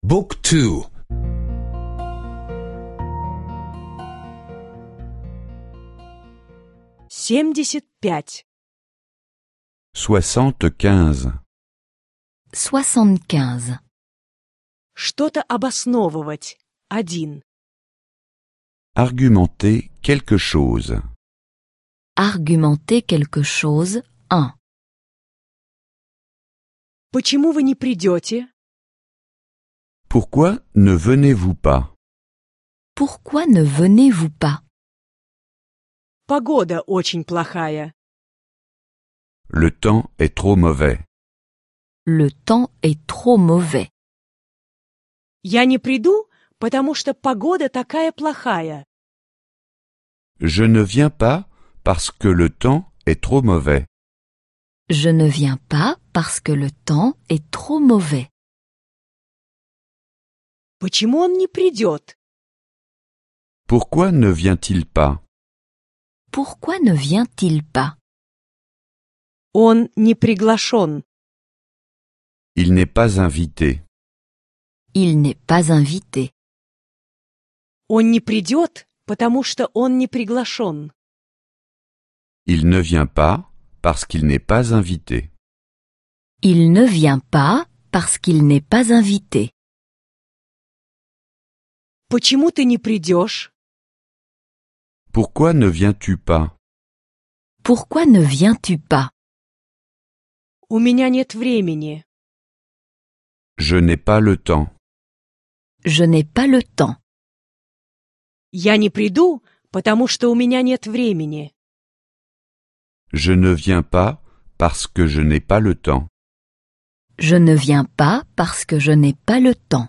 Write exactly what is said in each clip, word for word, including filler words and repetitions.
Book two. семьдесят пять. Soixante-quinze. Soixante-quinze. Что-то обосновывать. Один. Argumenter quelque chose. Argumenter quelque chose. un. Почему вы не придете? Pourquoi ne venez-vous pas? Pourquoi ne venez-vous pas? Погода очень плохая. Le temps est trop mauvais. Le temps est trop mauvais. Я не приду, потому что погода такая плохая. Je ne viens pas parce que le temps est trop mauvais. Je ne viens pas parce que le temps est trop mauvais. Почему он не придет? Pourquoi ne vient-il pas? Pourquoi ne vient-il pas? Он не приглашен. Il n'est pas invité. Il n'est pas invité. Он не придет, потому что он не приглашен. Il ne vient pas parce qu'il n'est pas invité. Il ne vient pas parce qu'il n'est pas invité. Почему ты не придешь? Pourquoi ne viens-tu pas? Pourquoi ne viens-tu pas? У меня нет времени. Je n'ai pas le temps. Je n'ai pas le temps. Я не приду, потому что у меня нет времени. Je ne viens pas parce que je n'ai pas le temps. Je ne viens pas parce que je n'ai pas le temps.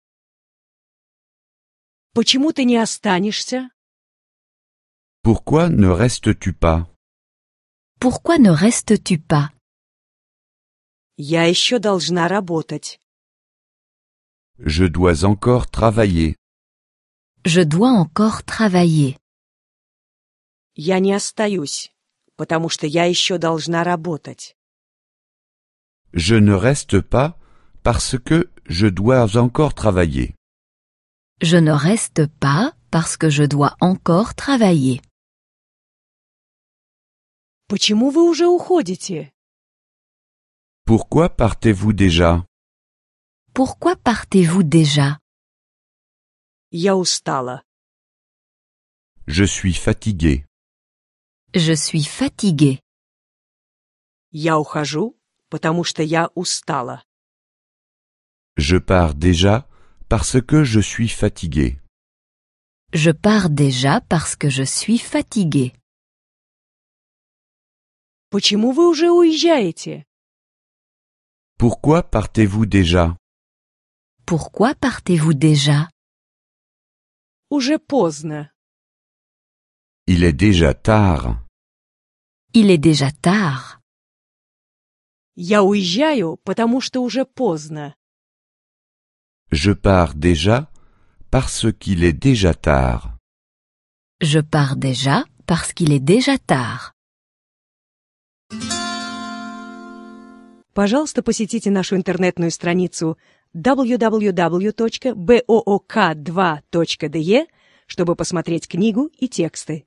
Почему ты не останешься? Pourquoi ne restes-tu pas? Pourquoi ne restes-tu pas? Я еще должна работать. Je dois encore travailler. Je dois encore travailler. Я не остаюсь, потому что я еще должна работать. Je ne reste pas parce que je dois encore travailler. Je ne reste pas parce que je dois encore travailler. Почему вы уже уходите? Pourquoi partez-vous déjà? Pourquoi partez-vous déjà? Я устала. Je suis fatigué. Je suis fatigué. Я ухожу, потому что я устала. Je pars déjà parce que je suis fatigué. Je pars déjà parce que je suis fatigué. Почему вы уже уезжаете? Pourquoi partez-vous déjà? Pourquoi partez-vous déjà? Уже поздно. Il est déjà tard. Il est déjà tard. Я уезжаю, потому что уже поздно. Je pars déjà parce qu'il est déjà tard. Je pars déjà parce qu'il est déjà tard. Пожалуйста, посетите нашу интернетную страницу дабл ю дабл ю дабл ю точка боок два точка де, чтобы посмотреть книгу и тексты.